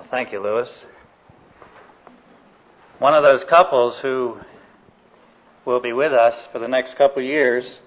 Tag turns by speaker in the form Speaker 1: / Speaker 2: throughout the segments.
Speaker 1: Thank you, Louis. One of those couples who will be with us for the next couple of years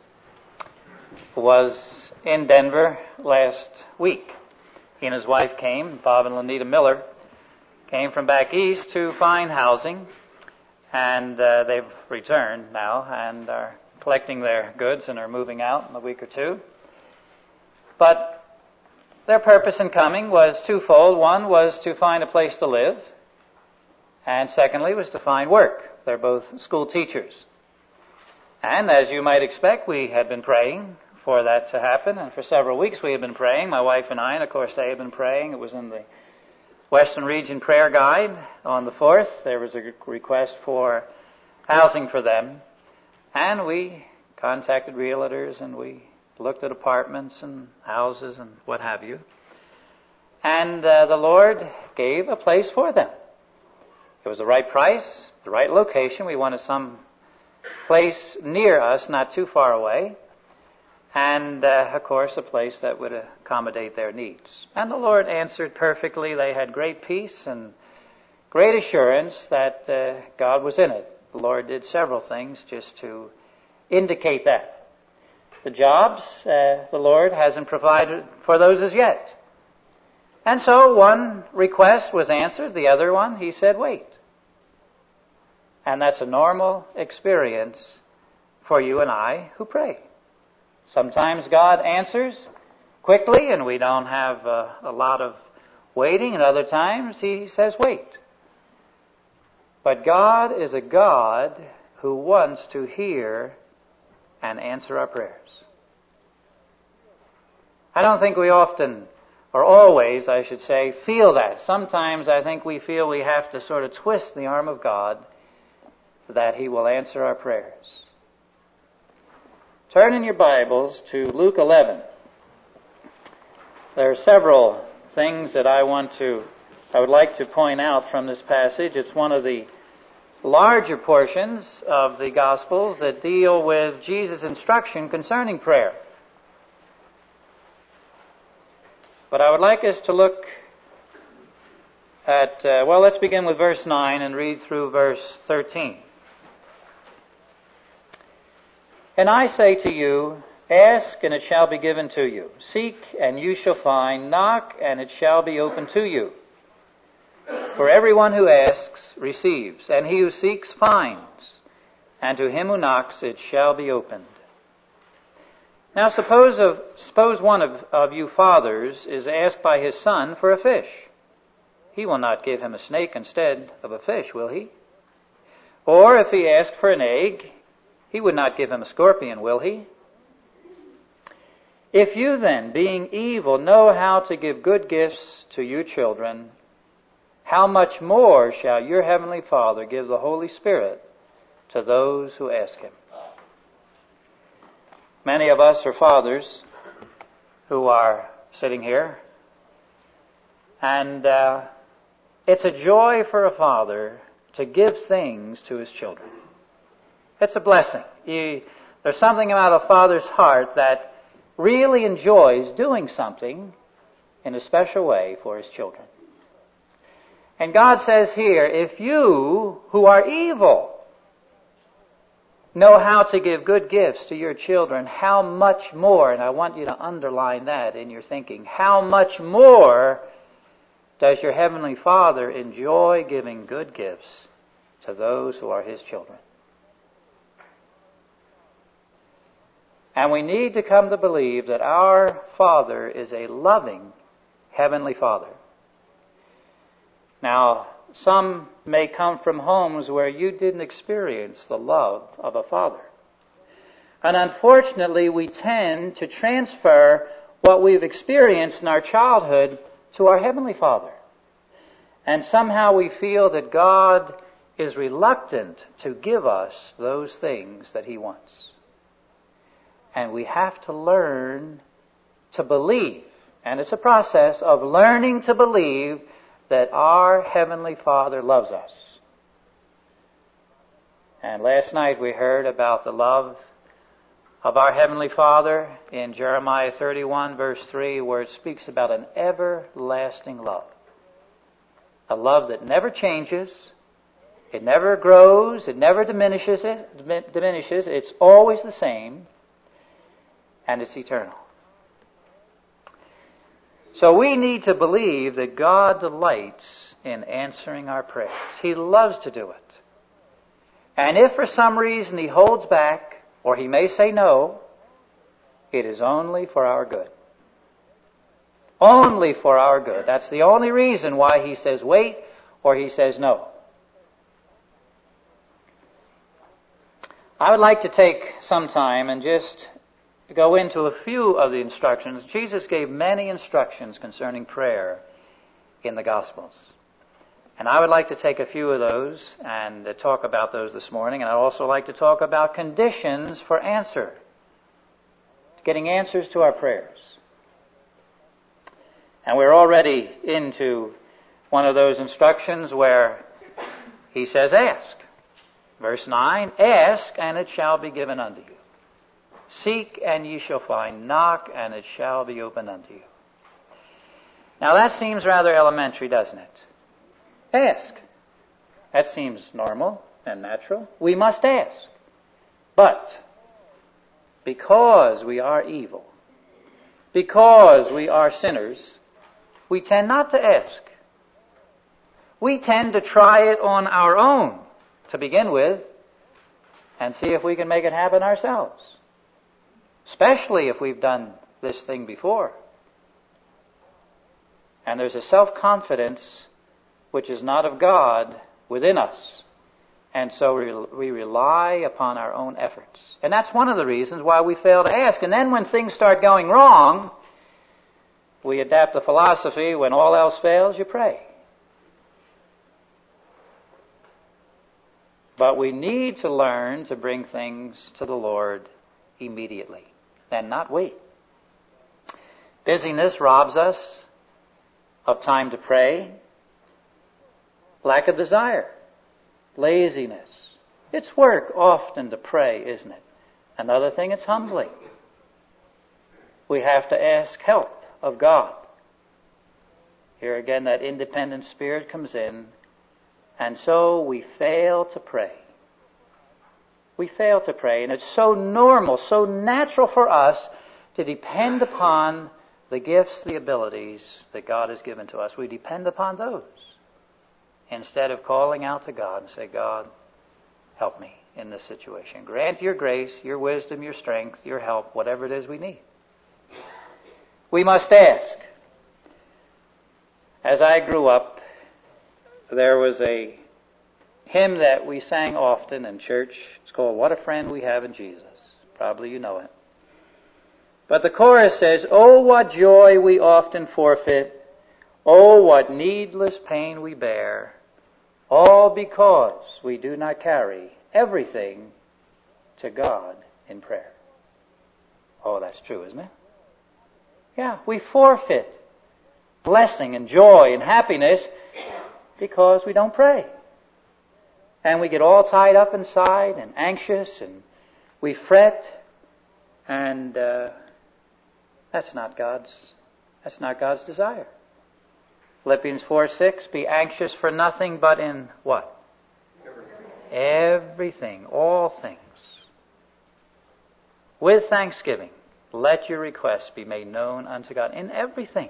Speaker 1: was in Denver last week. He and his wife came, Bob and Lenita Miller, came from back east to find housing, and they've returned now and are collecting their goods and are moving out in a week or two. But their purpose in coming was twofold. One was to find a place to live, and secondly was to find work. They're both school teachers. And as you might expect, we had been praying for that to happen, and for several weeks we had been praying, my wife and I, and of course they had been praying. It was in the Western Region Prayer Guide on the 4th. There was a request for housing for them, and we contacted realtors and we looked at apartments and houses and what have you. And the Lord gave a place for them. It was the right price, the right location. We wanted some place near us, not too far away. And, of course, a place that would accommodate their needs. And the Lord answered perfectly. They had great peace and great assurance that God was in it. The Lord did several things just to indicate that. The jobs, the Lord hasn't provided for those as yet. And so one request was answered, the other one, He said, wait. And that's a normal experience for you and I who pray. Sometimes God answers quickly and we don't have a lot of waiting, and other times He says, wait. But God is a God who wants to hear and answer our prayers. I don't think we often, or always, I should say, feel that. Sometimes I think we feel we have to sort of twist the arm of God that He will answer our prayers. Turn in your Bibles to Luke 11. There are several things that I would like to point out from this passage. It's one of the larger portions of the Gospels that deal with Jesus' instruction concerning prayer. But I would like us to look at, let's begin with verse 9 and read through verse 13. And I say to you, ask and it shall be given to you. Seek and you shall find. Knock and it shall be opened to you. For everyone who asks receives, and he who seeks finds, and to him who knocks it shall be opened. Now suppose one of you fathers is asked by his son for a fish. He will not give him a snake instead of a fish, will he? Or if he asked for an egg, he would not give him a scorpion, will he? If you then, being evil, know how to give good gifts to your children, how much more shall your heavenly Father give the Holy Spirit to those who ask Him? Many of us are fathers who are sitting here, and it's a joy for a father to give things to his children. It's a blessing. There's something about a father's heart that really enjoys doing something in a special way for his children. And God says here, if you, who are evil, know how to give good gifts to your children, how much more, and I want you to underline that in your thinking, how much more does your Heavenly Father enjoy giving good gifts to those who are His children? And we need to come to believe that our Father is a loving Heavenly Father. Now, some may come from homes where you didn't experience the love of a father. And unfortunately, we tend to transfer what we've experienced in our childhood to our Heavenly Father. And somehow we feel that God is reluctant to give us those things that He wants. And we have to learn to believe. And it's a process of learning to believe that our Heavenly Father loves us. And last night we heard about the love of our Heavenly Father in Jeremiah 31 verse 3, where it speaks about an everlasting love. A love that never changes, it never grows, it never diminishes. It's always the same, and it's eternal. So we need to believe that God delights in answering our prayers. He loves to do it. And if for some reason He holds back, or He may say no, it is only for our good. Only for our good. That's the only reason why He says wait, or He says no. I would like to take some time and just go into a few of the instructions. Jesus gave many instructions concerning prayer in the Gospels. And I would like to take a few of those and talk about those this morning. And I'd also like to talk about conditions for answer, getting answers to our prayers. And we're already into one of those instructions where He says, ask. Verse 9, ask and it shall be given unto you. Seek and ye shall find. Knock and it shall be opened unto you. Now that seems rather elementary, doesn't it? Ask. That seems normal and natural. We must ask. But because we are evil, because we are sinners, we tend not to ask. We tend to try it on our own to begin with and see if we can make it happen ourselves. Especially if we've done this thing before. And there's a self-confidence which is not of God within us. And so we rely upon our own efforts. And that's one of the reasons why we fail to ask. And then when things start going wrong, we adapt the philosophy, when all else fails, you pray. But we need to learn to bring things to the Lord immediately and not wait. Busyness robs us of time to pray. Lack of desire. Laziness. It's work often to pray, isn't it? Another thing, it's humbling. We have to ask help of God. Here again, that independent spirit comes in, and so we fail to pray. We fail to pray, and it's so normal, so natural for us to depend upon the gifts, the abilities that God has given to us. We depend upon those instead of calling out to God and say, God, help me in this situation. Grant your grace, your wisdom, your strength, your help, whatever it is we need. We must ask. As I grew up, there was a hymn that we sang often in church. It's called What a Friend We Have in Jesus. Probably you know it. But the chorus says, oh, what joy we often forfeit. Oh, what needless pain we bear. All because we do not carry everything to God in prayer. Oh, that's true, isn't it? Yeah, we forfeit blessing and joy and happiness because we don't pray. And we get all tied up inside and anxious and we fret, and that's not God's desire. Philippians 4:6, be anxious for nothing but in what? Everything, all things. With thanksgiving, let your requests be made known unto God. In everything.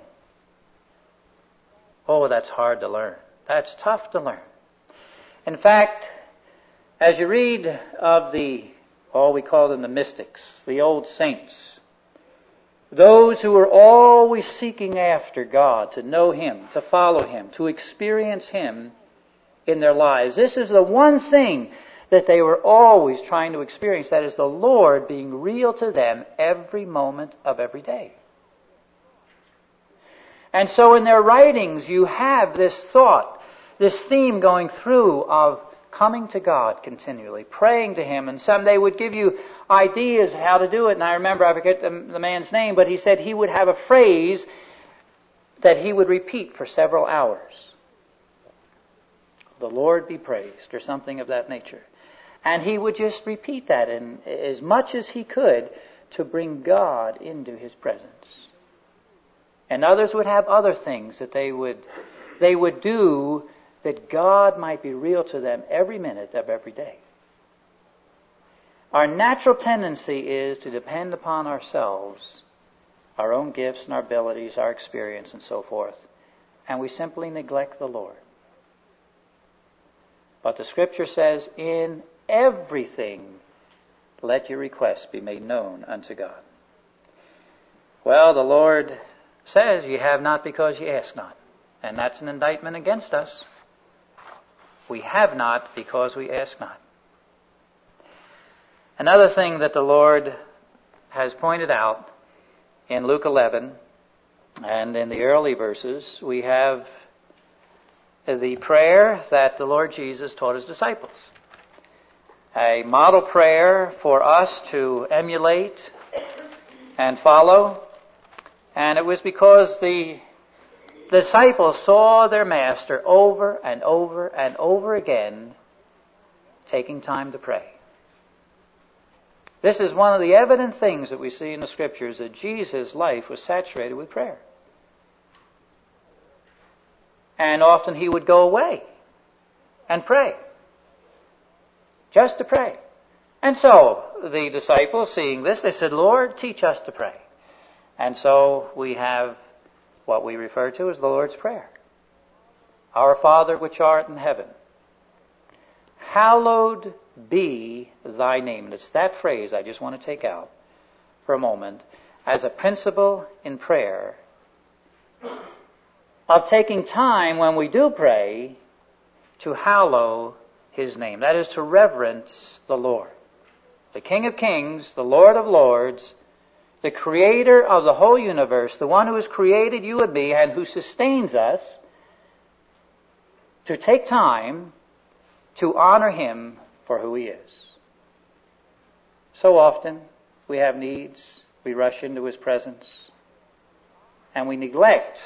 Speaker 1: Oh, that's hard to learn. That's tough to learn. In fact, as you read of we call them the mystics, the old saints, those who were always seeking after God, to know Him, to follow Him, to experience Him in their lives. This is the one thing that they were always trying to experience. That is the Lord being real to them every moment of every day. And so in their writings you have this thought, this theme going through of coming to God continually, praying to Him, and some they would give you ideas how to do it. And I remember, I forget the man's name, but he said he would have a phrase that he would repeat for several hours. The Lord be praised, or something of that nature. And he would just repeat that and as much as he could to bring God into his presence. And others would have other things that they would they would do that God might be real to them every minute of every day. Our natural tendency is to depend upon ourselves, our own gifts and our abilities, our experience and so forth, and we simply neglect the Lord. But the Scripture says, in everything let your requests be made known unto God. Well, the Lord says, you have not because you ask not. And that's an indictment against us. We have not because we ask not. Another thing that the Lord has pointed out in Luke 11 and in the early verses, we have the prayer that the Lord Jesus taught his disciples. A model prayer for us to emulate and follow. And it was because the disciples saw their master over and over and over again taking time to pray. This is one of the evident things that we see in the Scriptures, that Jesus' life was saturated with prayer. And often he would go away and pray. Just to pray. And so the disciples, seeing this, they said, Lord, teach us to pray. And so we have what we refer to as the Lord's Prayer. Our Father which art in heaven, hallowed be thy name. And it's that phrase I just want to take out for a moment as a principle in prayer of taking time when we do pray to hallow his name. That is to reverence the Lord, the King of Kings, the Lord of Lords, the creator of the whole universe, the one who has created you and me and who sustains us, to take time to honor him for who he is. So often we have needs, we rush into his presence, and we neglect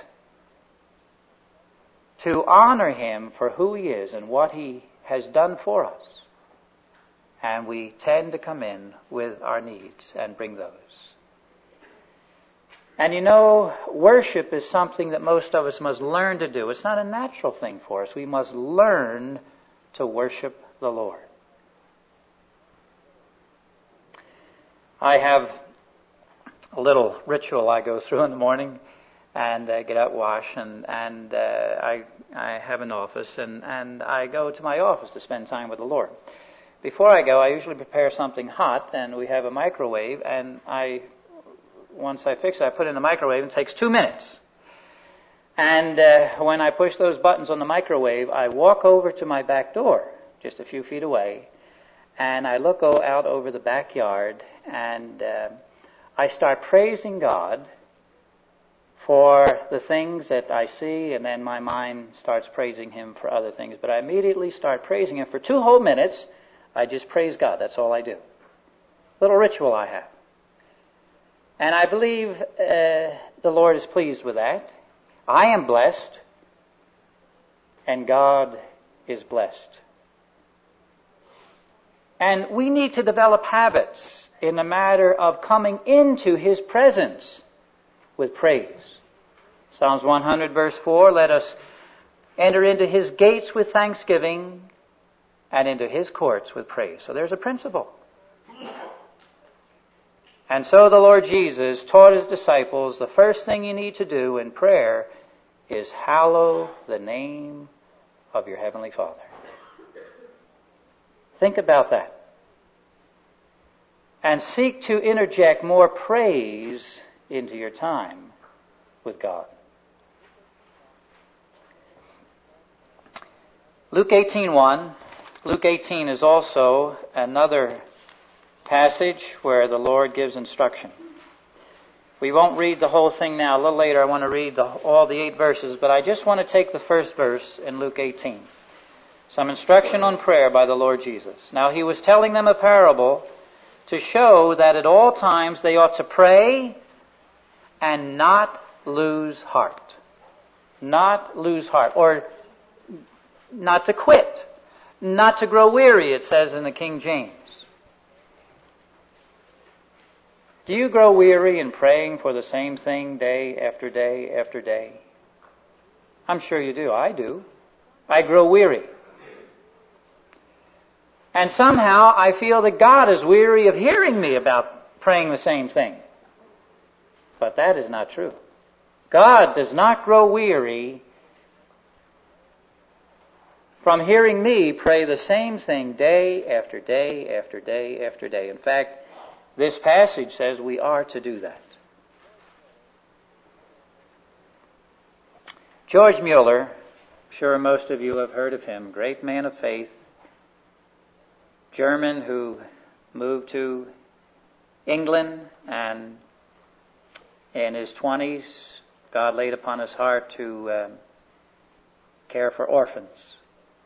Speaker 1: to honor him for who he is and what he has done for us. And we tend to come in with our needs and bring those. And you know, worship is something that most of us must learn to do. It's not a natural thing for us. We must learn to worship the Lord. I have a little ritual I go through in the morning and get out, wash, and I have an office, and I go to my office to spend time with the Lord. Before I go, I usually prepare something hot, and we have a microwave, and once I fix it, I put it in the microwave, and it takes 2 minutes. And when I push those buttons on the microwave, I walk over to my back door, just a few feet away, and I look out over the backyard, and I start praising God for the things that I see, and then my mind starts praising him for other things. But I immediately start praising him. For 2 whole minutes, I just praise God. That's all I do. Little ritual I have. And I believe the Lord is pleased with that. I am blessed, and God is blessed. And we need to develop habits in the matter of coming into his presence with praise. Psalms 100 verse 4, let us enter into his gates with thanksgiving and into his courts with praise. So there's a principle. And so the Lord Jesus taught his disciples the first thing you need to do in prayer is hallow the name of your Heavenly Father. Think about that. And seek to interject more praise into your time with God. Luke 18:1. Luke 18 is also another passage where the Lord gives instruction. We won't read the whole thing now. A little later I want to read all the 8 verses, but I just want to take the first verse in Luke 18. Some instruction on prayer by the Lord Jesus. Now he was telling them a parable to show that at all times they ought to pray and not lose heart. Not lose heart. Or not to quit. Not to grow weary, it says in the King James. Do you grow weary in praying for the same thing day after day after day? I'm sure you do. I do. I grow weary. And somehow I feel that God is weary of hearing me about praying the same thing. But that is not true. God does not grow weary from hearing me pray the same thing day after day after day after day. In fact, this passage says we are to do that. George Mueller, I'm sure most of you have heard of him, great man of faith, German who moved to England, and in his 20s, God laid upon his heart to care for orphans.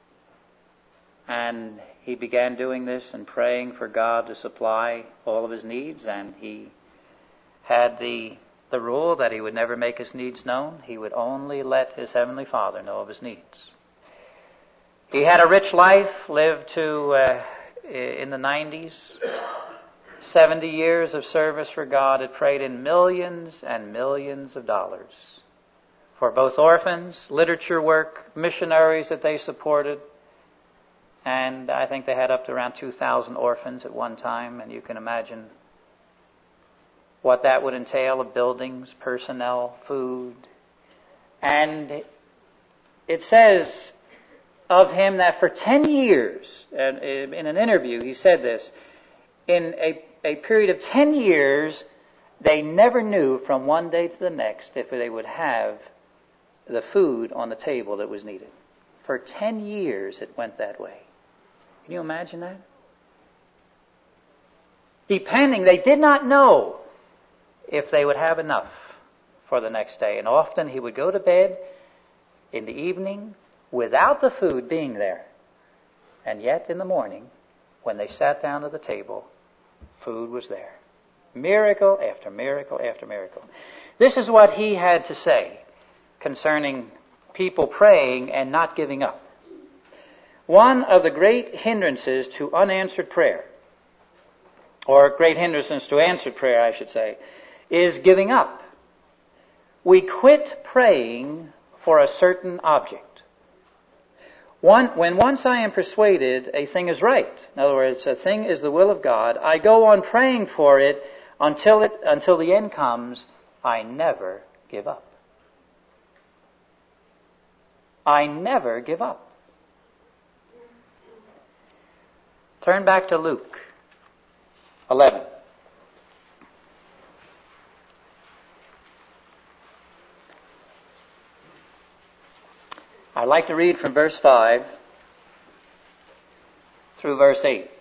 Speaker 1: And he began doing this and praying for God to supply all of his needs, and he had the rule that he would never make his needs known. He would only let his Heavenly Father know of his needs. He had a rich life, lived to in the 90s, 70 years of service for God, had prayed in millions and millions of dollars for both orphans, literature work, missionaries that they supported, and I think they had up to around 2,000 orphans at one time, and you can imagine what that would entail of buildings, personnel, food. And it says of him that for 10 years, and in an interview he said this, in a period of 10 years, they never knew from one day to the next if they would have the food on the table that was needed. For 10 years it went that way. Can you imagine that? They did not know if they would have enough for the next day. And often he would go to bed in the evening without the food being there. And yet in the morning, when they sat down at the table, food was there. Miracle after miracle after miracle. This is what he had to say concerning people praying and not giving up. One of the great hindrances to unanswered prayer, or great hindrances to answered prayer, I should say, is giving up. We quit praying for a certain object. When once I am persuaded a thing is right, in other words, a thing is the will of God, I go on praying for it until the end comes. I never give up. I never give up. Turn back to Luke 11. I'd like to read from verse 5 through verse 8.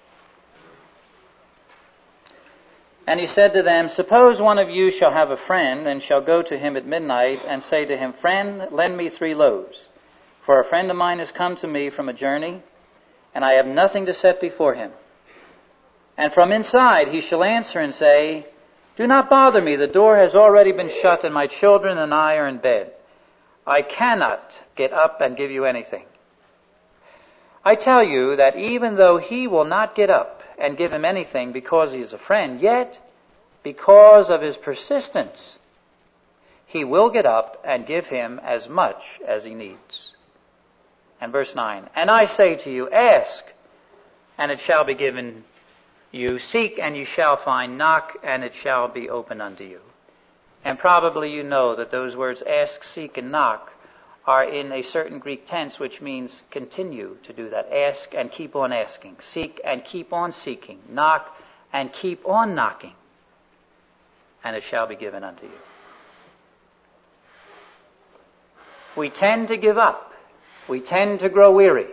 Speaker 1: And he said to them, Suppose one of you shall have a friend, and shall go to him at midnight, and say to him, Friend, lend me 3 loaves, for a friend of mine has come to me from a journey, and I have nothing to set before him. And from inside he shall answer and say, Do not bother me, the door has already been shut, and my children and I are in bed. I cannot get up and give you anything. I tell you that even though he will not get up and give him anything because he is a friend, yet because of his persistence, he will get up and give him as much as he needs. And verse 9, And I say to you, ask, and it shall be given you. Seek, and you shall find. Knock, and it shall be opened unto you. And probably you know that those words ask, seek, and knock are in a certain Greek tense, which means continue to do that. Ask and keep on asking. Seek and keep on seeking. Knock and keep on knocking. And it shall be given unto you. We tend to give up. We tend to grow weary.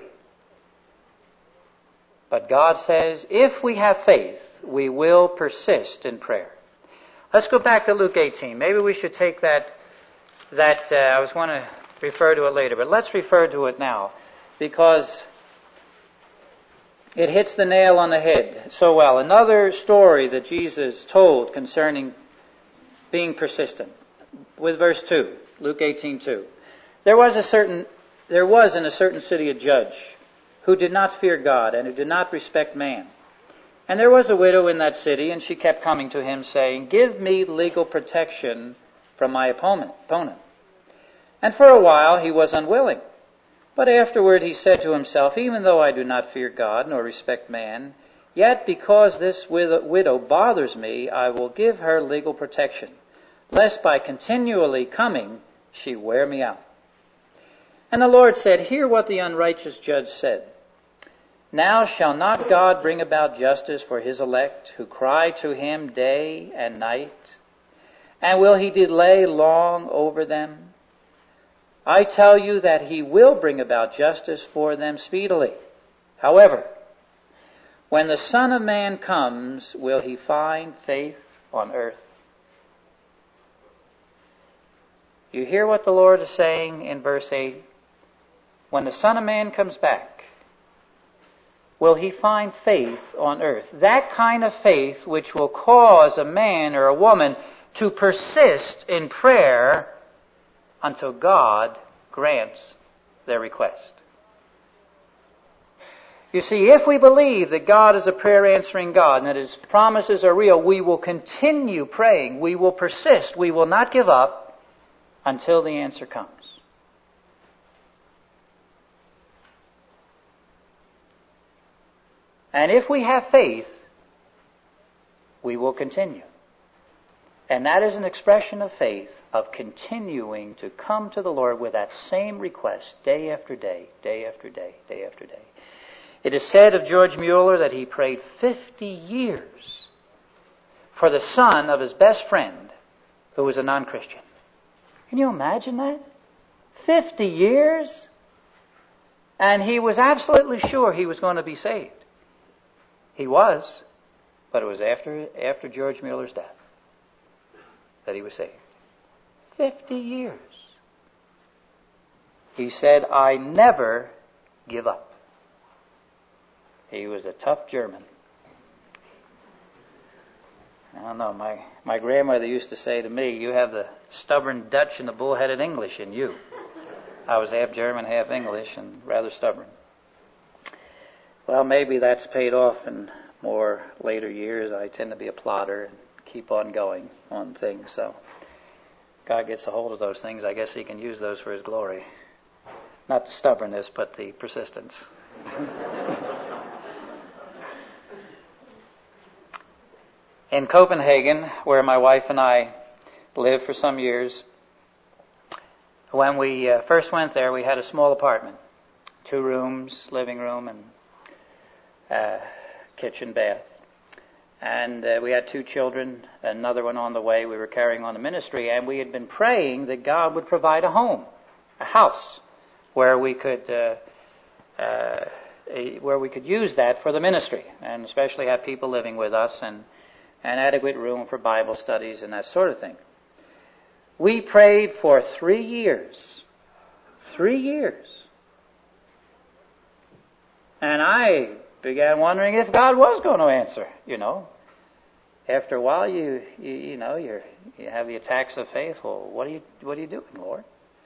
Speaker 1: But God says, if we have faith, we will persist in prayer. Let's go back to Luke 18. Maybe we should take that I was going to refer to it later, but let's refer to it now, because it hits the nail on the head so well. Another story that Jesus told concerning being persistent, with verse 2, Luke 18:2. There was in a certain city a judge who did not fear God and who did not respect man. And there was a widow in that city, and she kept coming to him, saying, Give me legal protection from my opponent. And for a while he was unwilling. But afterward he said to himself, even though I do not fear God nor respect man, yet because this widow bothers me, I will give her legal protection, lest by continually coming she wear me out. And the Lord said, hear what the unrighteous judge said. Now shall not God bring about justice for his elect, who cry to him day and night? And will he delay long over them? I tell you that he will bring about justice for them speedily. However, when the Son of Man comes, will he find faith on earth? You hear what the Lord is saying in verse 8? When the Son of Man comes back, will he find faith on earth? That kind of faith which will cause a man or a woman to persist in prayer until God grants their request. You see, if we believe that God is a prayer-answering God and that His promises are real, we will continue praying. We will persist. We will not give up until the answer comes. And if we have faith, we will continue. And that is an expression of faith, of continuing to come to the Lord with that same request day after day, day after day, day after day. It is said of George Mueller that he prayed 50 years for the son of his best friend who was a non-Christian. Can you imagine that? 50 years? And he was absolutely sure he was going to be saved. He was, but it was after George Mueller's death that he was saved. 50 years. He said, I never give up. He was a tough German. I don't know, my grandmother used to say to me, you have the stubborn Dutch and the bull-headed English in you. I was half German, half English, and rather stubborn. Well, maybe that's paid off in more later years. I tend to be a plodder and keep on going on things. So God gets a hold of those things. I guess He can use those for His glory. Not the stubbornness, but the persistence. In Copenhagen, where my wife and I lived for some years, when we first went there, we had a small apartment. 2 rooms, living room, and kitchen, bath. And we had 2 children, another one on the way. We were carrying on the ministry, and we had been praying that God would provide a home, a house, where we could use that for the ministry, and especially have people living with us, and adequate room for Bible studies and that sort of thing. We prayed for 3 years. 3 years. And I began wondering if God was going to answer, After a while, you have the attacks of faith. Well, what are you doing, Lord?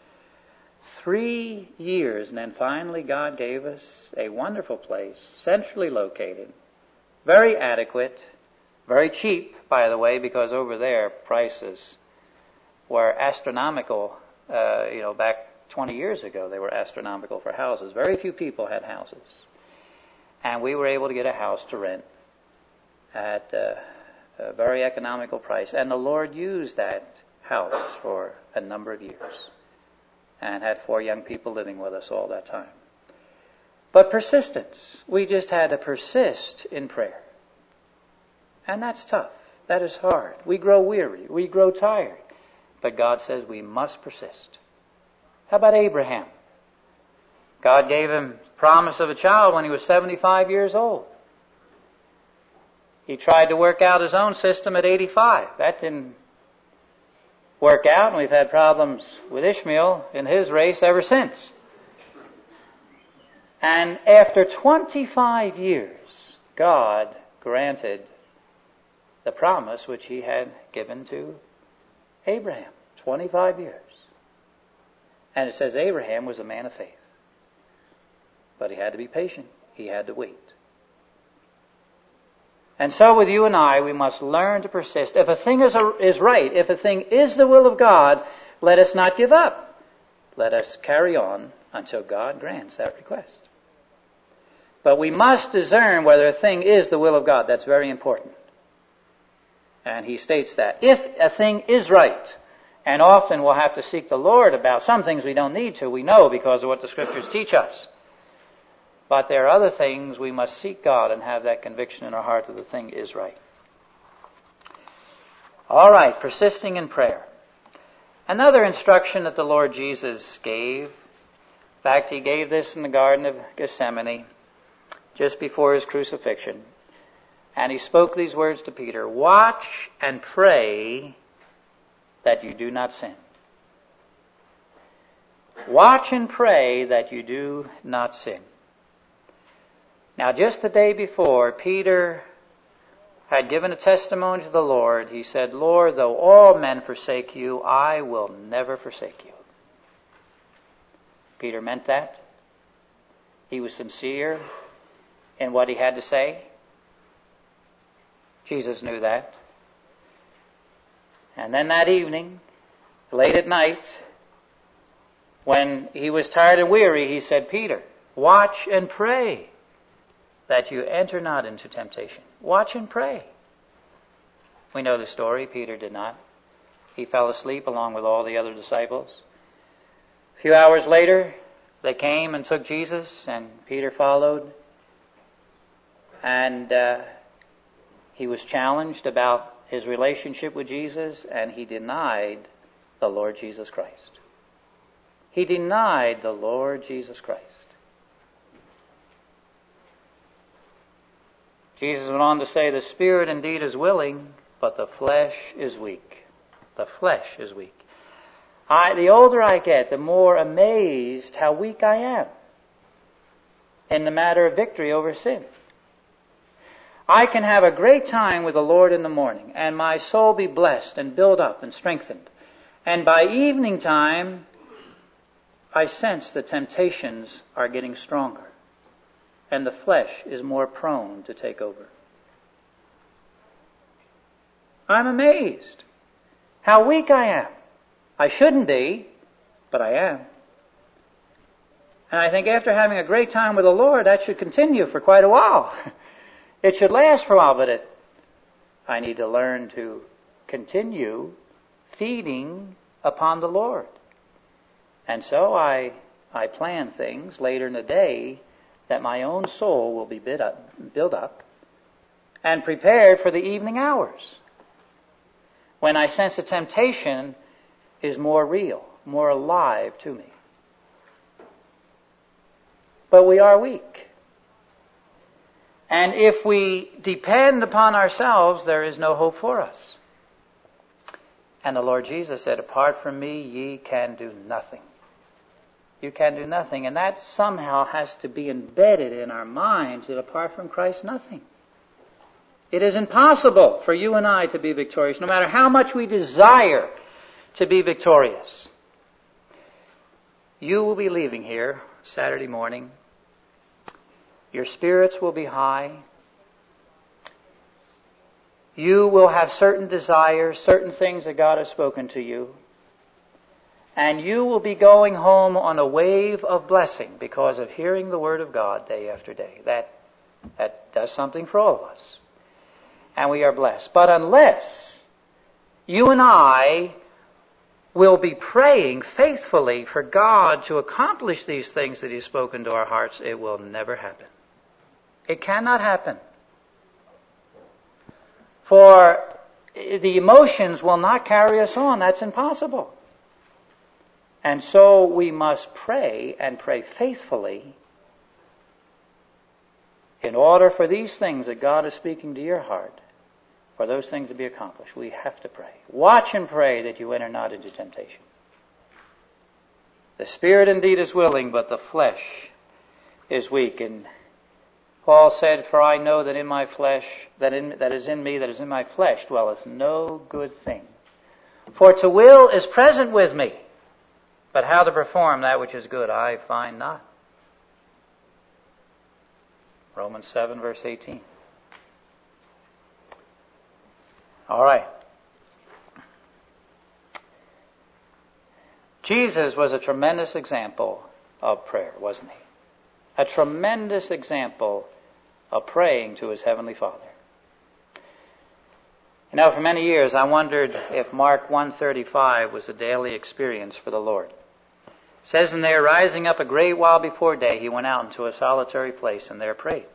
Speaker 1: 3 years, and then finally God gave us a wonderful place, centrally located, very adequate, very cheap, by the way, because over there prices were astronomical. Back 20 years ago, they were astronomical for houses. Very few people had houses. And we were able to get a house to rent at a very economical price. And the Lord used that house for a number of years and had 4 young people living with us all that time. But persistence. We just had to persist in prayer. And that's tough. That is hard. We grow weary. We grow tired. But God says we must persist. How about Abraham? God gave him promise of a child when he was 75 years old. He tried to work out his own system at 85. That didn't work out, and we've had problems with Ishmael in his race ever since. And after 25 years, God granted the promise which He had given to Abraham. 25 years. And it says Abraham was a man of faith. But he had to be patient. He had to wait. And so with you and I, we must learn to persist. If a thing is right, if a thing is the will of God, let us not give up. let us carry on until God grants that request. But we must discern whether a thing is the will of God. That's very important. And he states that. If a thing is right, and often we'll have to seek the Lord about some things we don't need to, we know because of what the Scriptures teach us. But there are other things we must seek God and have that conviction in our heart that the thing is right. All right, persisting in prayer. Another instruction that the Lord Jesus gave, in fact, he gave this in the Garden of Gethsemane, just before his crucifixion. And he spoke these words to Peter, "Watch and pray that you do not sin." Watch and pray that you do not sin. Now, just the day before, Peter had given a testimony to the Lord. He said, "Lord, though all men forsake you, I will never forsake you." Peter meant that. He was sincere in what he had to say. Jesus knew that. And then that evening, late at night, when he was tired and weary, he said, "Peter, watch and pray that you enter not into temptation." Watch and pray. We know the story. Peter did not. He fell asleep along with all the other disciples. A few hours later, they came and took Jesus, and Peter followed. And he was challenged about his relationship with Jesus, and he denied the Lord Jesus Christ. He denied the Lord Jesus Christ. Jesus went on to say, "The spirit indeed is willing, but the flesh is weak." The flesh is weak. The older I get, the more amazed how weak I am in the matter of victory over sin. I can have a great time with the Lord in the morning, and my soul be blessed and built up and strengthened. And by evening time, I sense the temptations are getting stronger, and the flesh is more prone to take over. I'm amazed how weak I am. I shouldn't be, but I am. And I think after having a great time with the Lord, that should continue for quite a while. It should last for a while, but I need to learn to continue feeding upon the Lord. And so I plan things later in the day that my own soul will be built up and prepared for the evening hours, when I sense the temptation is more real, more alive to me. But we are weak. And if we depend upon ourselves, there is no hope for us. And the Lord Jesus said, "Apart from me, ye can do nothing." You can do nothing. And that somehow has to be embedded in our minds, that apart from Christ, nothing. It is impossible for you and I to be victorious, no matter how much we desire to be victorious. You will be leaving here Saturday morning. Your spirits will be high. You will have certain desires, certain things that God has spoken to you. And you will be going home on a wave of blessing because of hearing the Word of God day after day. That does something for all of us. And we are blessed. But unless you and I will be praying faithfully for God to accomplish these things that He's spoken to our hearts, it will never happen. It cannot happen. For the emotions will not carry us on. That's impossible. And so we must pray, and pray faithfully, in order for these things that God is speaking to your heart, for those things to be accomplished. We have to pray. Watch and pray that you enter not into temptation. The spirit indeed is willing, but the flesh is weak. And Paul said, "For I know that in my flesh, that is in my flesh, dwelleth no good thing. For to will is present with me, but how to perform that which is good I find not." Romans 7, verse 18. All right. Jesus was a tremendous example of prayer, wasn't he? A tremendous example of praying to his Heavenly Father. You know, for many years I wondered if Mark 1:35 was a daily experience for the Lord. It says in there, rising up a great while before day, he went out into a solitary place and there prayed.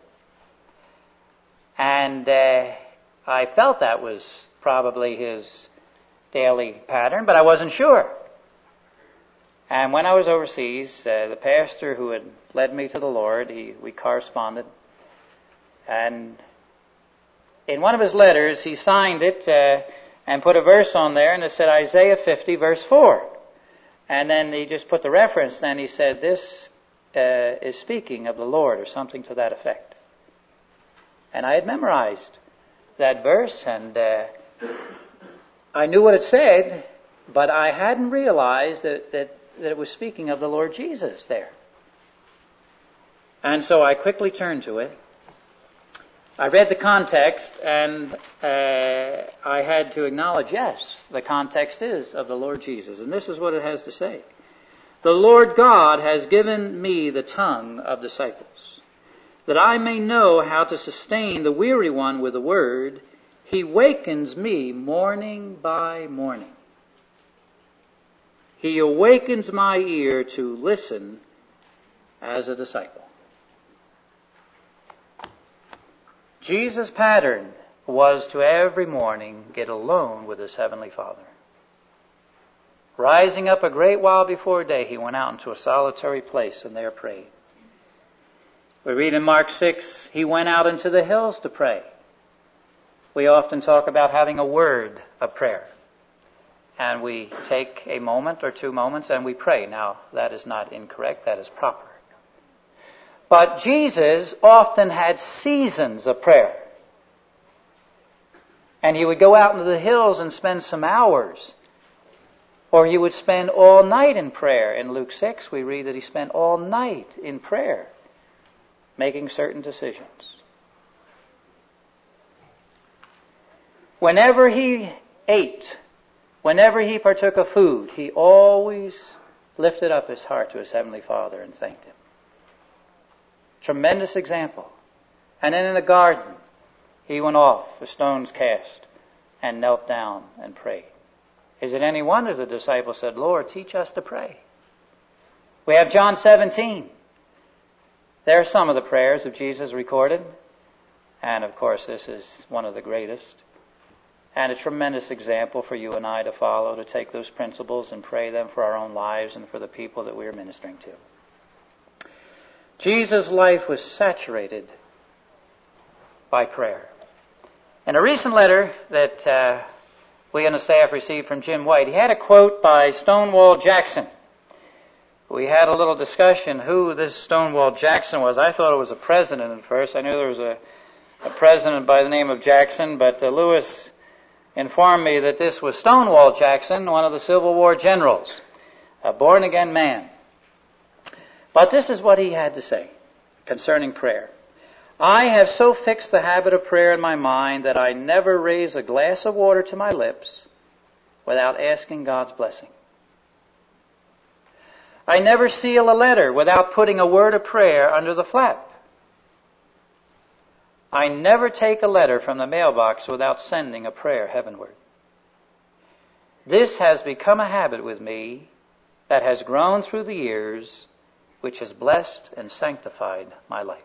Speaker 1: And I felt that was probably his daily pattern, but I wasn't sure. And when I was overseas, the pastor who had led me to the Lord, we corresponded. And in one of his letters, he signed it and put a verse on there, and it said Isaiah 50, verse 4. And then he just put the reference, and he said, this is speaking of the Lord, or something to that effect. And I had memorized that verse, and I knew what it said, but I hadn't realized that it was speaking of the Lord Jesus there. And so I quickly turned to it. I read the context, and I had to acknowledge, yes, the context is of the Lord Jesus. And this is what it has to say. The Lord God has given me the tongue of disciples, that I may know how to sustain the weary one with the word. He wakens me morning by morning. He awakens my ear to listen as a disciple. Jesus' pattern was to every morning get alone with his Heavenly Father. Rising up a great while before day, he went out into a solitary place and there prayed. We read in Mark 6, he went out into the hills to pray. We often talk about having a word of prayer. And we take a moment or 2 moments and we pray. Now, that is not incorrect, that is proper. But Jesus often had seasons of prayer. And he would go out into the hills and spend some hours. Or he would spend all night in prayer. In Luke 6, we read that he spent all night in prayer, making certain decisions. Whenever he ate, whenever he partook of food, he always lifted up his heart to his Heavenly Father and thanked him. Tremendous example. And then in the garden, he went off, the stones cast, and knelt down and prayed. Is it any wonder the disciples said, Lord, teach us to pray? We have John 17. There are some of the prayers of Jesus recorded. And of course, this is one of the greatest. And a tremendous example for you and I to follow, to take those principles and pray them for our own lives and for the people that we are ministering to. Jesus' life was saturated by prayer. In a recent letter that we on the staff received from Jim White, he had a quote by Stonewall Jackson. We had a little discussion who this Stonewall Jackson was. I thought it was a president at first. I knew there was a president by the name of Jackson, but Lewis informed me that this was Stonewall Jackson, one of the Civil War generals, a born-again man. But this is what he had to say concerning prayer. I have so fixed the habit of prayer in my mind that I never raise a glass of water to my lips without asking God's blessing. I never seal a letter without putting a word of prayer under the flap. I never take a letter from the mailbox without sending a prayer heavenward. This has become a habit with me that has grown through the years, which has blessed and sanctified my life.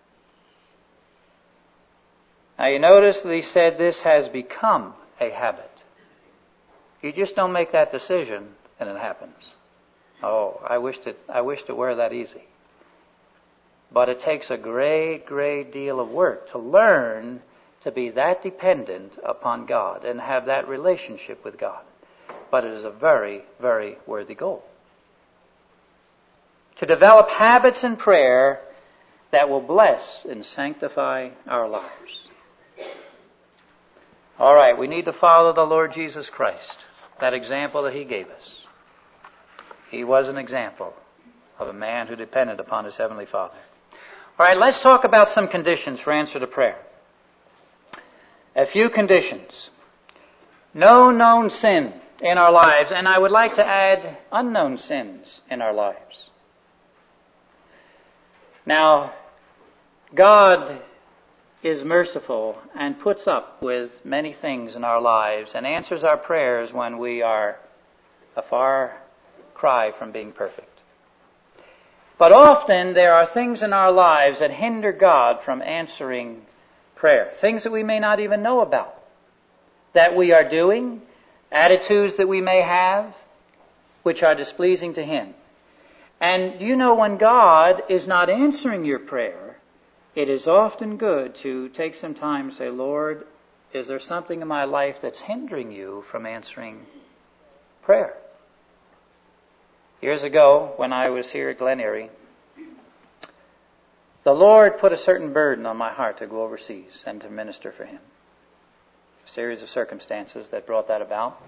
Speaker 1: Now you notice that he said this has become a habit. You just don't make that decision and it happens. Oh, I wished it were that easy. But it takes a great, great deal of work to learn to be that dependent upon God and have that relationship with God. But it is a very, very worthy goal. To develop habits in prayer that will bless and sanctify our lives. All right, we need to follow the Lord Jesus Christ, that example that he gave us. He was an example of a man who depended upon his Heavenly Father. All right, let's talk about some conditions for answer to prayer. A few conditions. No known sin in our lives, and I would like to add unknown sins in our lives. Now, God is merciful and puts up with many things in our lives and answers our prayers when we are a far cry from being perfect. But often there are things in our lives that hinder God from answering prayer, things that we may not even know about, that we are doing, attitudes that we may have, which are displeasing to Him. And you know, when God is not answering your prayer, it is often good to take some time and say, Lord, is there something in my life that's hindering you from answering prayer? Years ago, when I was here at Glen Erie, the Lord put a certain burden on my heart to go overseas and to minister for Him. A series of circumstances that brought that about.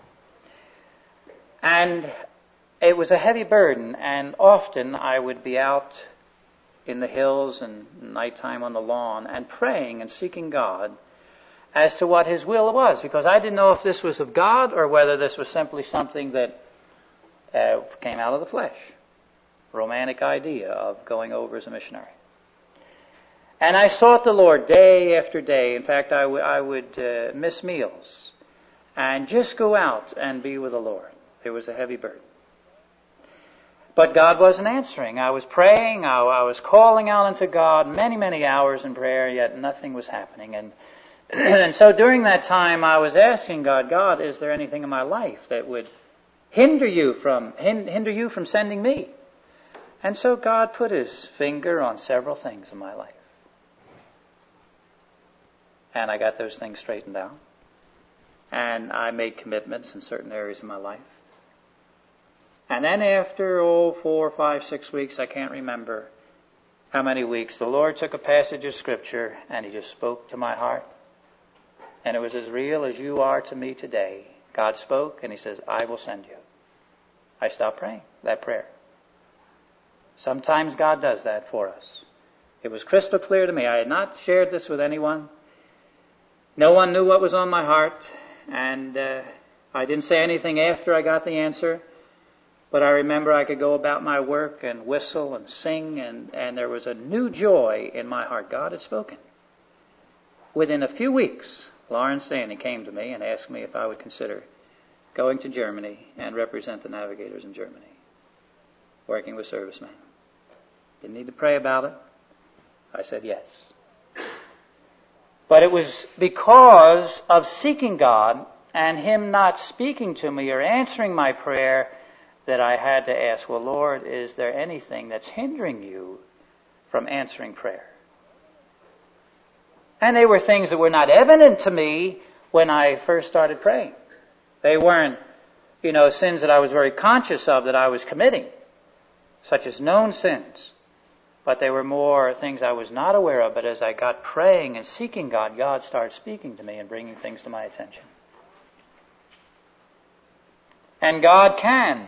Speaker 1: And it was a heavy burden, and often I would be out in the hills and nighttime on the lawn and praying and seeking God as to what His will was, because I didn't know if this was of God or whether this was simply something that came out of the flesh. Romantic idea of going over as a missionary. And I sought the Lord day after day. In fact, I would miss meals and just go out and be with the Lord. It was a heavy burden. But God wasn't answering. I was praying. I was calling out unto God many, many hours in prayer, yet nothing was happening. And so during that time, I was asking God, God, is there anything in my life that would hinder you from sending me? And so God put His finger on several things in my life. And I got those things straightened out. And I made commitments in certain areas of my life. And then after, 4, 5, 6 weeks, I can't remember how many weeks, the Lord took a passage of Scripture and He just spoke to my heart. And it was as real as you are to me today. God spoke and He says, I will send you. I stopped praying that prayer. Sometimes God does that for us. It was crystal clear to me. I had not shared this with anyone. No one knew what was on my heart. And I didn't say anything after I got the answer. But I remember I could go about my work and whistle and sing, and there was a new joy in my heart. God had spoken. Within a few weeks, Lawrence Sandy came to me and asked me if I would consider going to Germany and represent the Navigators in Germany, working with servicemen. Didn't need to pray about it. I said yes. But it was because of seeking God and Him not speaking to me or answering my prayer that I had to ask, well, Lord, is there anything that's hindering you from answering prayer? And they were things that were not evident to me when I first started praying. They weren't, sins that I was very conscious of that I was committing, such as known sins. But they were more things I was not aware of. But as I got praying and seeking God, God started speaking to me and bringing things to my attention. And God can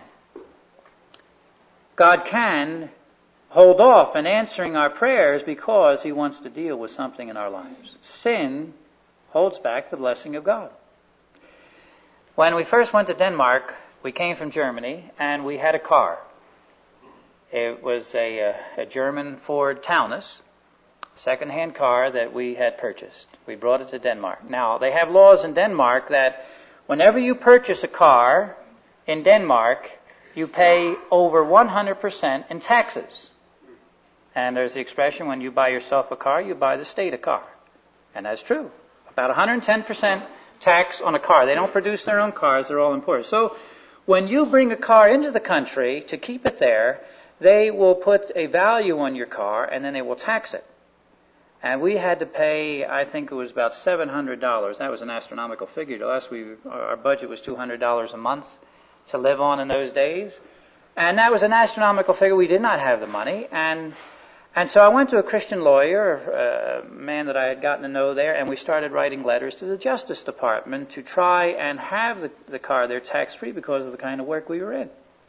Speaker 1: hold off in answering our prayers because He wants to deal with something in our lives. Sin holds back the blessing of God. When we first went to Denmark, we came from Germany and we had a car. It was a German Ford Taunus, second-hand car that we had purchased. We brought it to Denmark. Now, they have laws in Denmark that whenever you purchase a car in Denmark, you pay over 100% in taxes. And there's the expression, when you buy yourself a car, you buy the state a car. And that's true. About 110% tax on a car. They don't produce their own cars, they're all imported. So when you bring a car into the country to keep it there, they will put a value on your car and then they will tax it. And we had to pay, I think it was about $700. That was an astronomical figure to us. Our budget was $200 a month to live on in those days. And that was an astronomical figure. We did not have the money. And so I went to a Christian lawyer, a man that I had gotten to know there, and we started writing letters to the Justice Department to try and have the car there tax-free because of the kind of work we were in.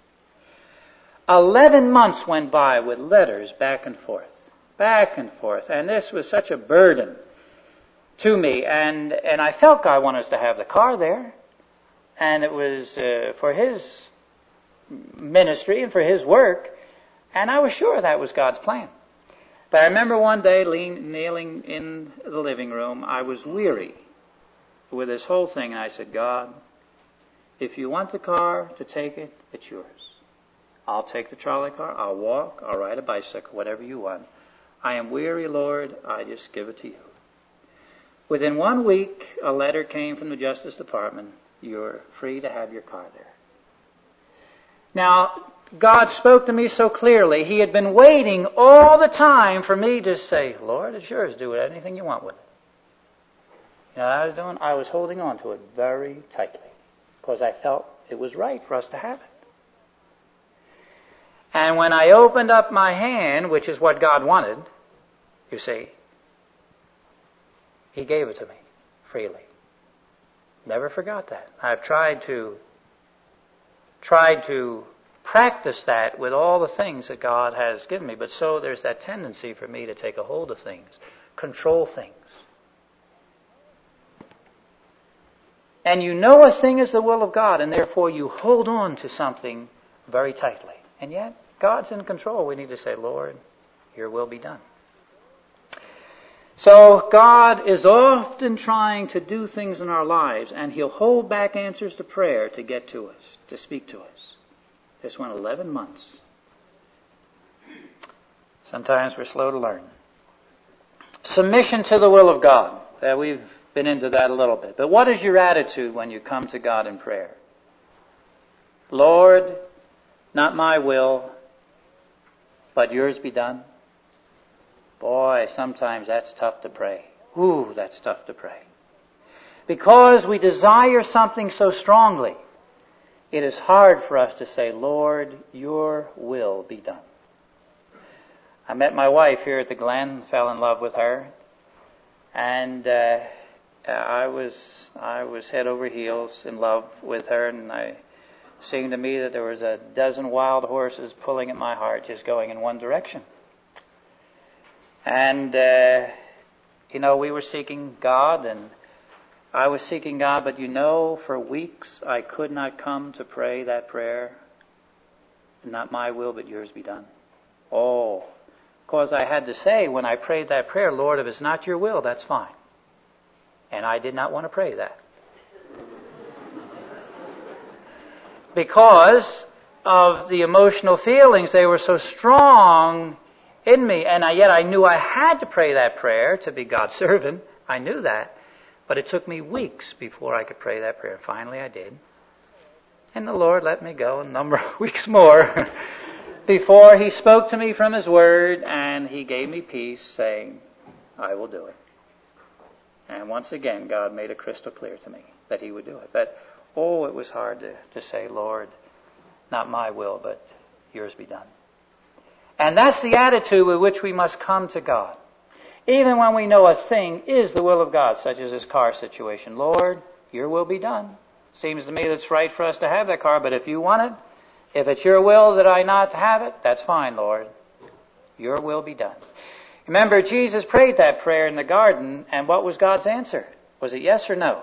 Speaker 1: 11 months went by with letters back and forth. And this was such a burden to me. And I felt God wanted us to have the car there. and it was for his ministry and for his work, and I was sure that was God's plan. But I remember one day kneeling in the living room. I was weary with this whole thing, and I said, God, if you want the car to take it, it's yours. I'll take the trolley car, I'll walk, I'll ride a bicycle, whatever you want. I am weary, Lord, I just give it to you. Within 1 week, a letter came from the Justice Department. You're free to have your car there. Now, God spoke to me so clearly. He had been waiting all the time for me to say, Lord, it's yours. Do anything you want with it. You know what I was doing? I was holding on to it very tightly because I felt it was right for us to have it. And when I opened up my hand, which is what God wanted, you see, He gave it to me freely. Never forgot that. I've tried to practice that with all the things that God has given me. But so there's that tendency for me to take a hold of things, control things. And you know a thing is the will of God, and therefore you hold on to something very tightly. And yet, God's in control. We need to say, Lord, your will be done. So God is often trying to do things in our lives, and He'll hold back answers to prayer to get to us, to speak to us. This went 11 months. Sometimes we're slow to learn. Submission to the will of God. We've been into that a little bit. But what is your attitude when you come to God in prayer? Lord, not my will, but yours be done. Boy, sometimes that's tough to pray. Ooh, that's tough to pray. Because we desire something so strongly, it is hard for us to say, Lord, your will be done. I met my wife here at the Glen, fell in love with her, and I was head over heels in love with her, and it seemed to me that there was a dozen wild horses pulling at my heart, just going in one direction. And, we were seeking God, and I was seeking God, but for weeks I could not come to pray that prayer, not my will, but yours be done. Oh, because I had to say when I prayed that prayer, Lord, if it's not your will, that's fine. And I did not want to pray that. Because of the emotional feelings, they were so strong in me, and yet I knew I had to pray that prayer to be God's servant. I knew that. But it took me weeks before I could pray that prayer. Finally I did. And the Lord let me go a number of weeks more before He spoke to me from His Word, and He gave me peace, saying, I will do it. And once again, God made it crystal clear to me that He would do it. But, it was hard to say, Lord, not my will, but yours be done. And that's the attitude with which we must come to God. Even when we know a thing is the will of God, such as this car situation. Lord, your will be done. Seems to me that it's right for us to have that car, but if you want it, if it's your will that I not have it, that's fine, Lord. Your will be done. Remember, Jesus prayed that prayer in the garden, and what was God's answer? Was it yes or no?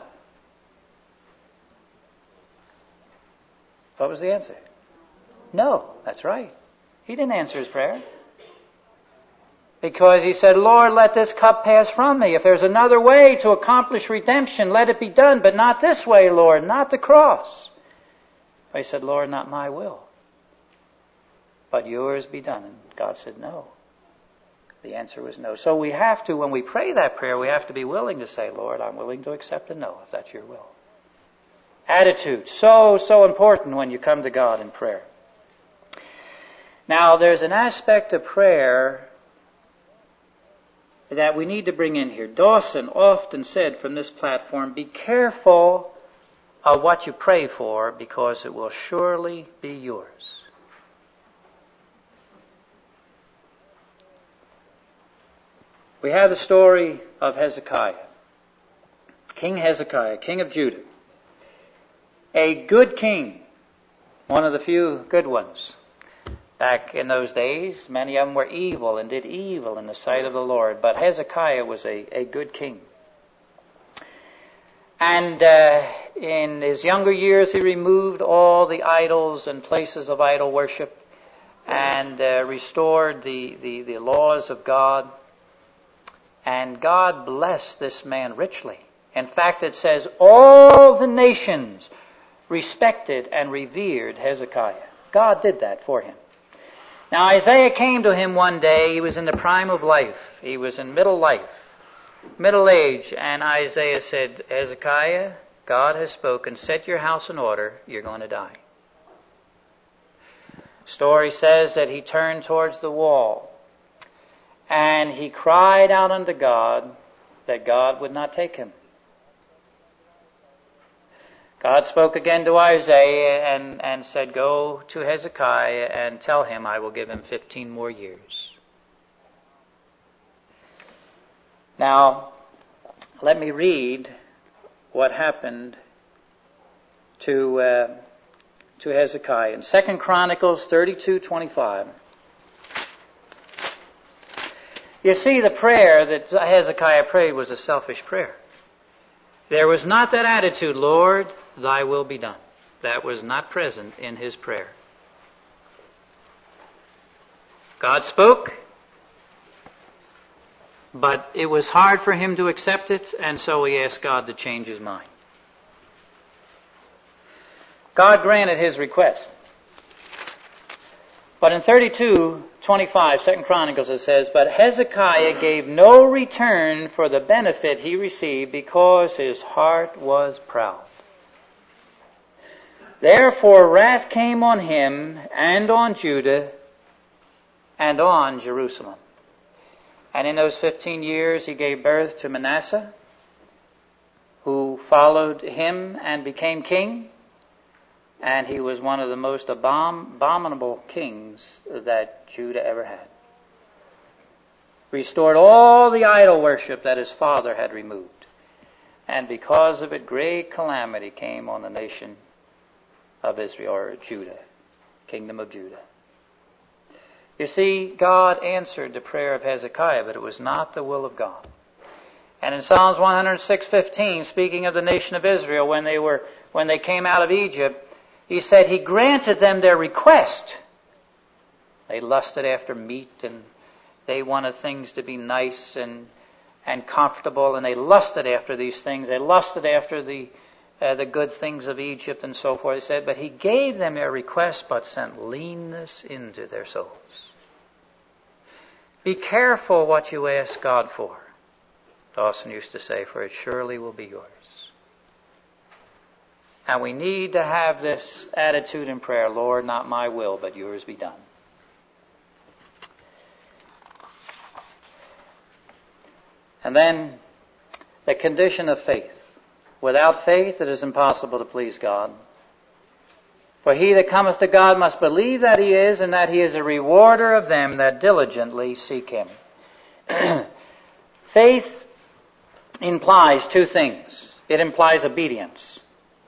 Speaker 1: What was the answer? No, that's right. He didn't answer his prayer. Because he said, Lord, let this cup pass from me. If there's another way to accomplish redemption, let it be done, but not this way, Lord, not the cross. But he said, Lord, not my will, but yours be done. And God said, no. The answer was no. So we have to, when we pray that prayer, we have to be willing to say, Lord, I'm willing to accept a no, if that's your will. Attitude, so important when you come to God in prayer. Now, there's an aspect of prayer that we need to bring in here. Dawson often said from this platform, be careful of what you pray for, because it will surely be yours. We have the story of Hezekiah. King Hezekiah, king of Judah. A good king, one of the few good ones. Back in those days, many of them were evil and did evil in the sight of the Lord. But Hezekiah was a good king. And in his younger years, he removed all the idols and places of idol worship and restored the laws of God. And God blessed this man richly. In fact, it says all the nations respected and revered Hezekiah. God did that for him. Now Isaiah came to him one day. He was in the prime of life. He was in middle age. And Isaiah said, Hezekiah, God has spoken. Set your house in order. You're going to die. Story says that he turned towards the wall and he cried out unto God that God would not take him. God spoke again to Isaiah and said, go to Hezekiah and tell him I will give him 15 more years. Now, let me read what happened to Hezekiah. In 2 Chronicles 32:25. You see, the prayer that Hezekiah prayed was a selfish prayer. There was not that attitude, Lord, thy will be done. That was not present in his prayer. God spoke, but it was hard for him to accept it, and so he asked God to change his mind. God granted his request. But in 32:25, 2 Chronicles, it says, but Hezekiah gave no return for the benefit he received because his heart was proud. Therefore wrath came on him and on Judah and on Jerusalem. And in those 15 years he gave birth to Manasseh, who followed him and became king. And he was one of the most abominable kings that Judah ever had. Restored all the idol worship that his father had removed. And because of it, great calamity came on the nation of Israel, or Judah, kingdom of Judah. You see, God answered the prayer of Hezekiah, but it was not the will of God. And in Psalms 106:15, speaking of the nation of Israel, when they came out of Egypt, he said he granted them their request. They lusted after meat and they wanted things to be nice and comfortable, and they lusted after these things. They lusted after the good things of Egypt and so forth. He said, but he gave them their request but sent leanness into their souls. Be careful what you ask God for. Dawson used to say, for it surely will be yours. And we need to have this attitude in prayer, Lord, not my will, but yours be done. And then the condition of faith. Without faith it is impossible to please God. For he that cometh to God must believe that he is, and that he is a rewarder of them that diligently seek him. Faith implies two things. It implies obedience.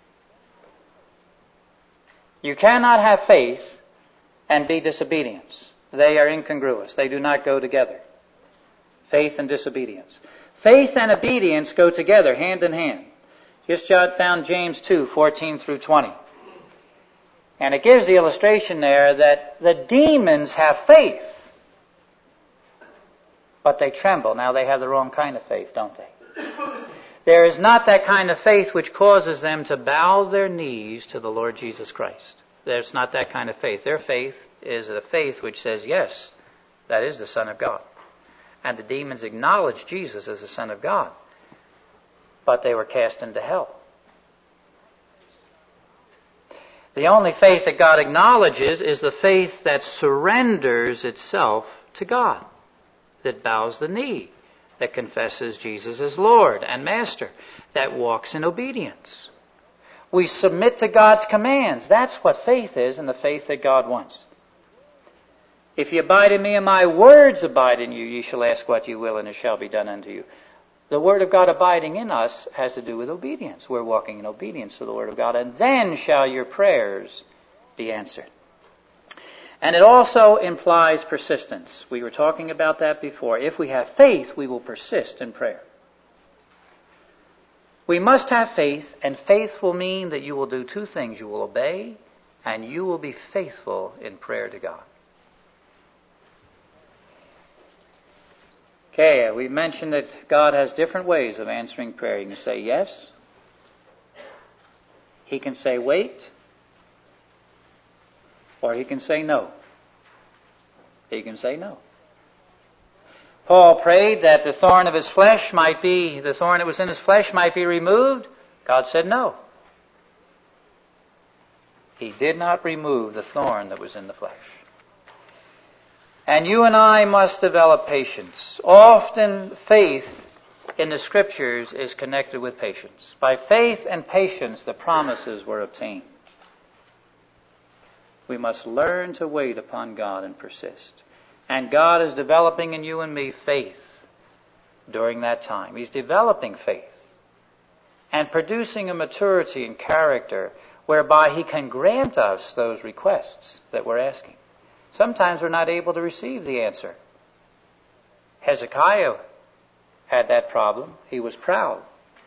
Speaker 1: You cannot have faith and be disobedience. They are incongruous. They do not go together. Faith and disobedience. Faith and obedience go together, hand in hand. Just jot down James 2:14 through 20. And it gives the illustration there that the demons have faith, but they tremble. Now they have the wrong kind of faith, don't they? There is not that kind of faith which causes them to bow their knees to the Lord Jesus Christ. There's not that kind of faith. Their faith is a faith which says, yes, that is the Son of God. And the demons acknowledge Jesus as the Son of God. But they were cast into hell. The only faith that God acknowledges is the faith that surrenders itself to God, that bows the knee, that confesses Jesus as Lord and Master, that walks in obedience. We submit to God's commands. That's what faith is, and the faith that God wants. If you abide in me and my words abide in you, ye shall ask what you will, and it shall be done unto you. The Word of God abiding in us has to do with obedience. We're walking in obedience to the Word of God, and then shall your prayers be answered. And it also implies persistence. We were talking about that before. If we have faith, we will persist in prayer. We must have faith, and faith will mean that you will do two things. You will obey, and you will be faithful in prayer to God. Okay, we mentioned that God has different ways of answering prayer. He can say yes. He can say wait. Or he can say no. He can say no. Paul prayed that the thorn that was in his flesh might be removed. God said no. He did not remove the thorn that was in the flesh. And you and I must develop patience. Often faith in the Scriptures is connected with patience. By faith and patience, the promises were obtained. We must learn to wait upon God and persist. And God is developing in you and me faith during that time. He's developing faith and producing a maturity and character whereby He can grant us those requests that we're asking. Sometimes we're not able to receive the answer. Hezekiah had that problem. He was proud.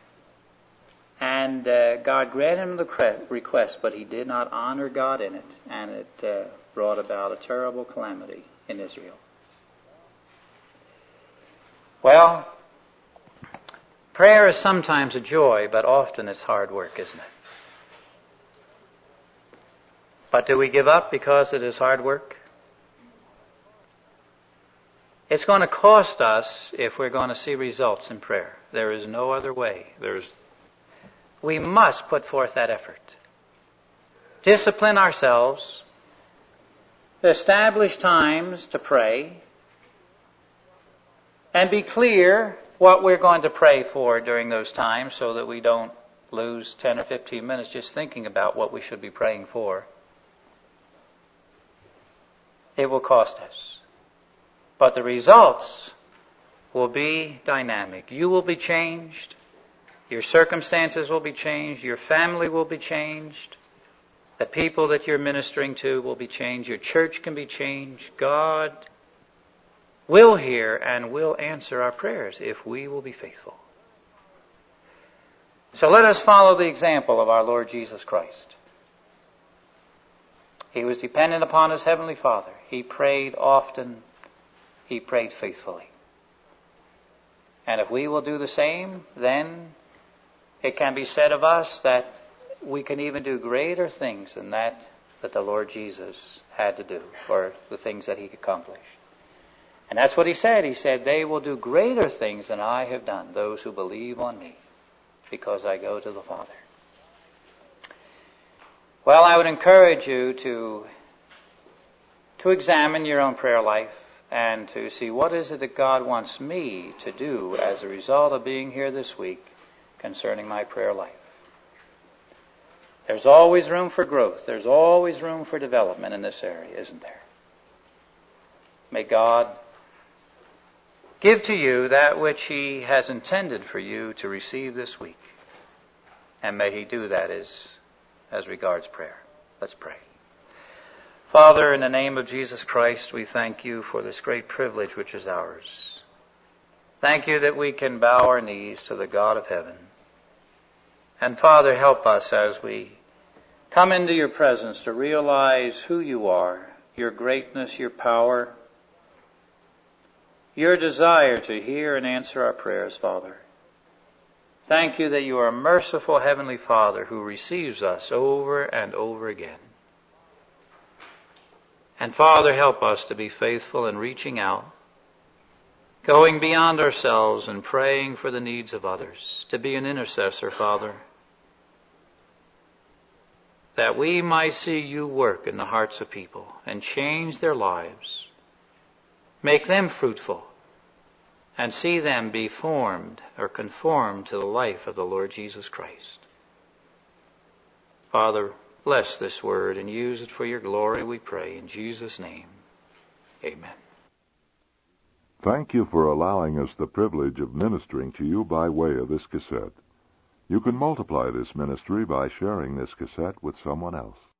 Speaker 1: And God granted him the request, but he did not honor God in it. And it brought about a terrible calamity in Israel. Well, prayer is sometimes a joy, but often it's hard work, isn't it? But do we give up because it is hard work? It's going to cost us if we're going to see results in prayer. There is no other way. We must put forth that effort. Discipline ourselves. Establish times to pray. And be clear what we're going to pray for during those times so that we don't lose 10 or 15 minutes just thinking about what we should be praying for. It will cost us. But the results will be dynamic. You will be changed. Your circumstances will be changed. Your family will be changed. The people that you're ministering to will be changed. Your church can be changed. God will hear and will answer our prayers if we will be faithful. So let us follow the example of our Lord Jesus Christ. He was dependent upon His Heavenly Father. He prayed often. He prayed faithfully. And if we will do the same, then it can be said of us that we can even do greater things than that the Lord Jesus had to do, or the things that He accomplished. And that's what He said. He said, they will do greater things than I have done, those who believe on me, because I go to the Father. Well, I would encourage you to examine your own prayer life and to see what is it that God wants me to do as a result of being here this week concerning my prayer life. There's always room for growth. There's always room for development in this area, isn't there? May God give to you that which He has intended for you to receive this week. And may He do that as regards prayer. Let's pray. Father, in the name of Jesus Christ, we thank You for this great privilege which is ours. Thank You that we can bow our knees to the God of heaven. And Father, help us as we come into Your presence to realize who You are, Your greatness, Your power, Your desire to hear and answer our prayers, Father. Thank You that You are a merciful Heavenly Father who receives us over and over again. And Father, help us to be faithful in reaching out, going beyond ourselves and praying for the needs of others, to be an intercessor, Father, that we might see You work in the hearts of people and change their lives, make them fruitful, and see them be formed or conformed to the life of the Lord Jesus Christ. Father, bless this word and use it for Your glory, we pray. In Jesus' name, amen.
Speaker 2: Thank you for allowing us the privilege of ministering to you by way of this cassette. You can multiply this ministry by sharing this cassette with someone else.